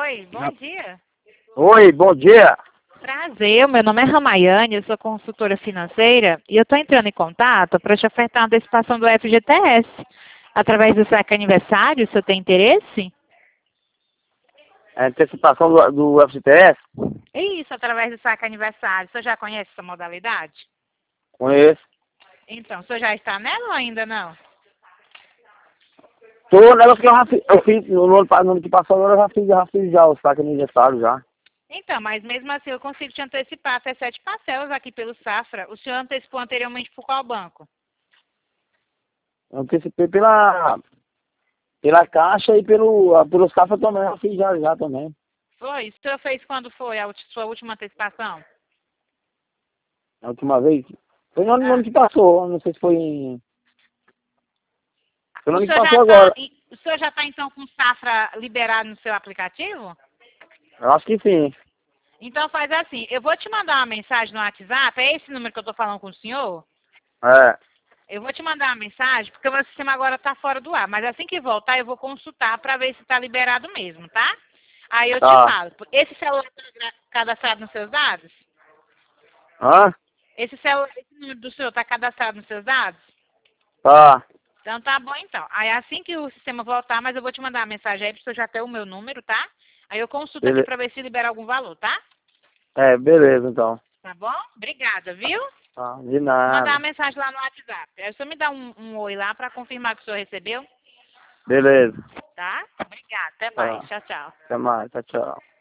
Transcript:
Oi, bom dia. Oi, bom dia. Prazer, meu nome é Ramayane, eu sou consultora financeira e eu estou entrando em contato para te ofertar uma antecipação do FGTS. Através do saque aniversário, o senhor tem interesse? É antecipação do FGTS? Isso, através do saque aniversário. O senhor já conhece essa modalidade? Conheço. Então, o senhor já está nela ou ainda não? Tô nela porque eu fiz no ano que passou, agora eu já fiz o saque aniversário já. Então, mas mesmo assim eu consigo te antecipar até 7 parcelas aqui pelo Safra. O senhor antecipou anteriormente por qual banco? Eu antecipei pela Caixa e pelo Safra também, eu fiz já também. Foi? O senhor fez quando foi a sua última antecipação? A última vez. Foi no ano Ah. que passou, não sei se foi Foi no O ano que senhor já passou está, agora. o senhor já está então com o Safra liberado no seu aplicativo? Eu acho que sim. Então faz assim, eu vou te mandar uma mensagem no WhatsApp, é esse número que eu estou falando com o senhor? É, Eu vou te mandar uma mensagem, porque o meu sistema agora está fora do ar, mas assim que voltar eu vou consultar para ver se está liberado mesmo, tá? Aí eu te tá. falo, esse celular está cadastrado nos seus dados? Hã? Esse celular, esse número do senhor está cadastrado nos seus dados? Tá. Então tá bom então. Aí assim que o sistema voltar, mas eu vou te mandar uma mensagem aí para você já ter o meu número, tá? Aí eu consulto aqui Bele... para ver se libera algum valor, tá? É, beleza então. Tá bom? Obrigada, viu? Tá, de Mandar uma nada. mensagem lá no WhatsApp. Aí o senhor me dá um oi lá para confirmar que o senhor recebeu, Beleza. tá? Obrigada. Até mais. Tá. Tchau, tchau. Até mais. Tchau, tchau.